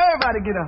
Everybody get up.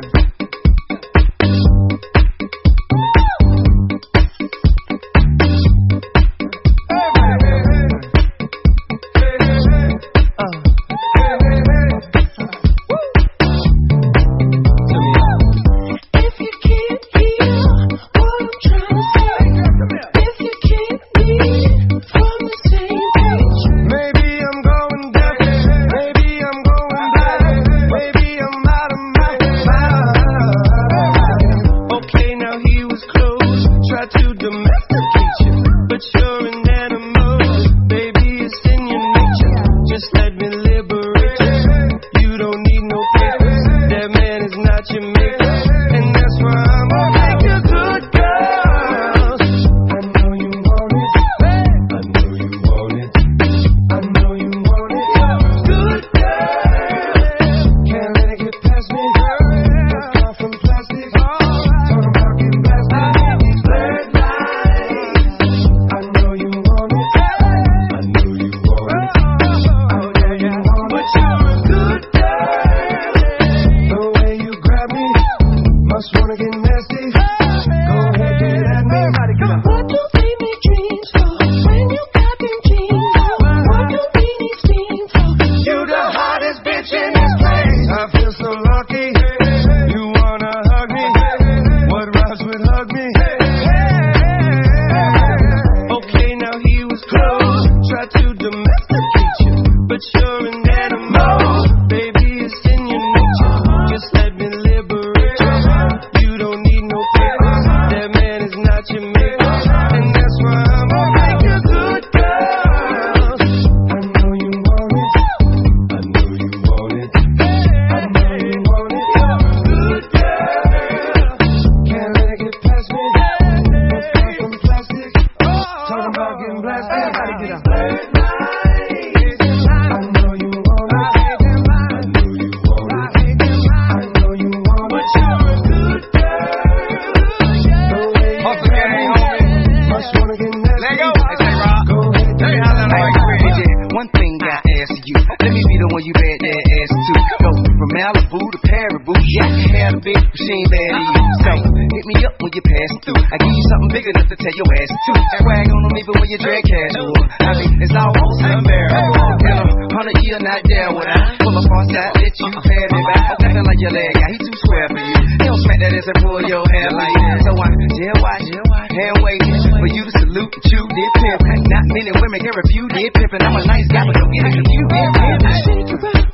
Malibu to Paribu, yeah, had a big machine bad to you. So hit me up when you pass through. I give you something big enough to tell your ass to. Swag on them even when you drag casual. I mean, it's almost unbearable. In 100 years, not there would I pull up on side, let you pay me back. I'm nothing like your leg guy, he too square for you. He don't smack that ass and pull your hair like that. So I jail watch, hand waiting for you to salute and chew, did pimp. Not many women can refuse, did pimpin'. I'm a nice guy, but don't get it confused, did pimp.